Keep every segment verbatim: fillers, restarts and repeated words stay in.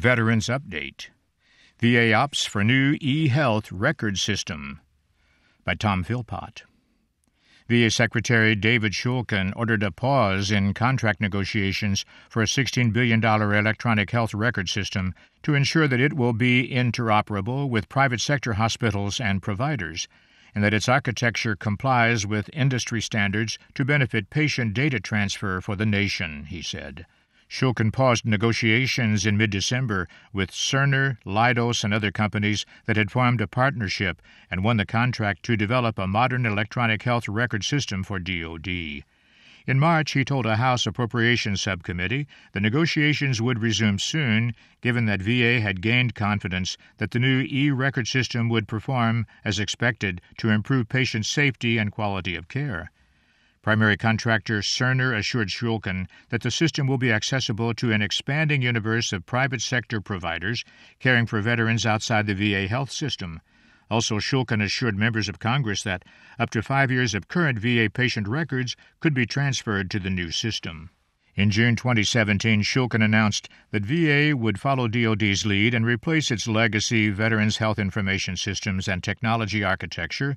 Veterans Update. V A opts for new e-health record system. By Tom Philpott. V A Secretary David Shulkin ordered a pause in contract negotiations for a sixteen billion dollars electronic health record system to ensure that it will be interoperable with private sector hospitals and providers, and that its architecture complies with industry standards to benefit patient data transfer for the nation, he said. Shulkin paused negotiations in mid-December with Cerner, Leidos, and other companies that had formed a partnership and won the contract to develop a modern electronic health record system for D O D. In March, he told a House Appropriations Subcommittee the negotiations would resume soon, given that V A had gained confidence that the new e-record system would perform as expected to improve patient safety and quality of care. Primary contractor Cerner assured Shulkin that the system will be accessible to an expanding universe of private sector providers caring for veterans outside the V A health system. Also, Shulkin assured members of Congress that up to five years of current V A patient records could be transferred to the new system. In June twenty seventeen, Shulkin announced that V A would follow D O D's lead and replace its legacy Veterans Health Information Systems and Technology Architecture,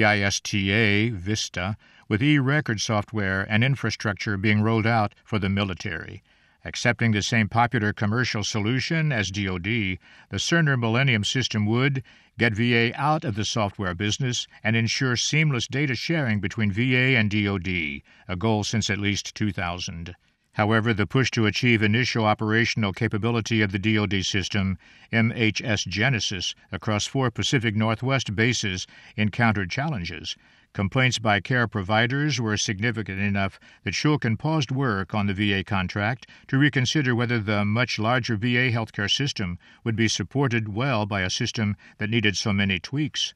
VISTA, VISTA, with e-record software and infrastructure being rolled out for the military. Accepting the same popular commercial solution as D O D, the Cerner Millennium system would get V A out of the software business and ensure seamless data sharing between V A and D O D, a goal since at least two thousand. However, the push to achieve initial operational capability of the D O D system, M H S Genesis, across four Pacific Northwest bases encountered challenges. Complaints by care providers were significant enough that Shulkin paused work on the V A contract to reconsider whether the much larger V A healthcare system would be supported well by a system that needed so many tweaks.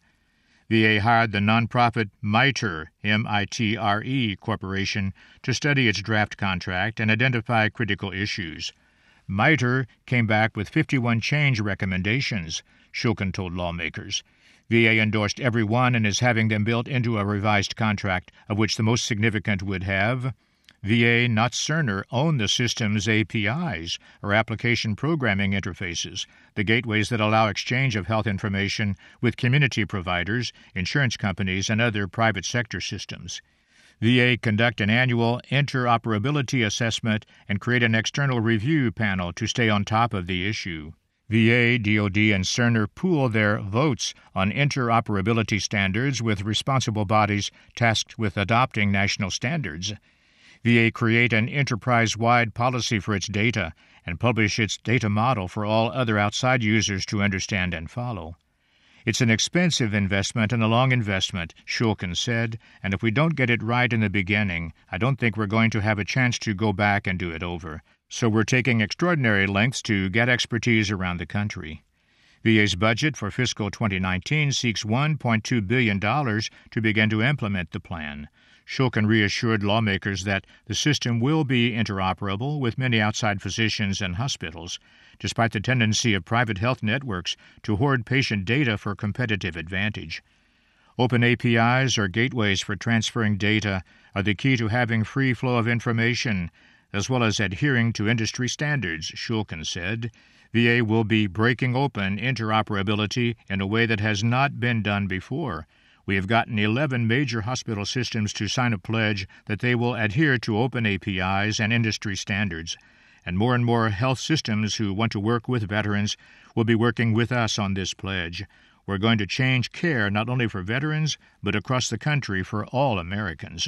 V A hired the nonprofit MITRE, M I T R E Corporation to study its draft contract and identify critical issues. MITRE came back with fifty-one change recommendations, Shulkin told lawmakers. V A endorsed every one and is having them built into a revised contract, of which the most significant would have V A, not Cerner, own the system's A P Is, or application programming interfaces, the gateways that allow exchange of health information with community providers, insurance companies, and other private sector systems. V A conduct an annual interoperability assessment and create an external review panel to stay on top of the issue. V A, D O D, and Cerner pool their votes on interoperability standards with responsible bodies tasked with adopting national standards. V A create an enterprise-wide policy for its data and publish its data model for all other outside users to understand and follow. It's an expensive investment and a long investment, Shulkin said, and if we don't get it right in the beginning, I don't think we're going to have a chance to go back and do it over. So we're taking extraordinary lengths to get expertise around the country. V A's budget for fiscal twenty nineteen seeks one point two billion dollars to begin to implement the plan. Shulkin reassured lawmakers that the system will be interoperable with many outside physicians and hospitals, despite the tendency of private health networks to hoard patient data for competitive advantage. Open A P Is, or gateways for transferring data, are the key to having free flow of information, as well as adhering to industry standards, Shulkin said. V A will be breaking open interoperability in a way that has not been done before. We have gotten eleven major hospital systems to sign a pledge that they will adhere to open A P Is and industry standards, and more and more health systems who want to work with veterans will be working with us on this pledge. We're going to change care not only for veterans, but across the country for all Americans.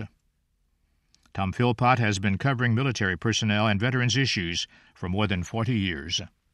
Tom Philpott has been covering military personnel and veterans issues for more than forty years.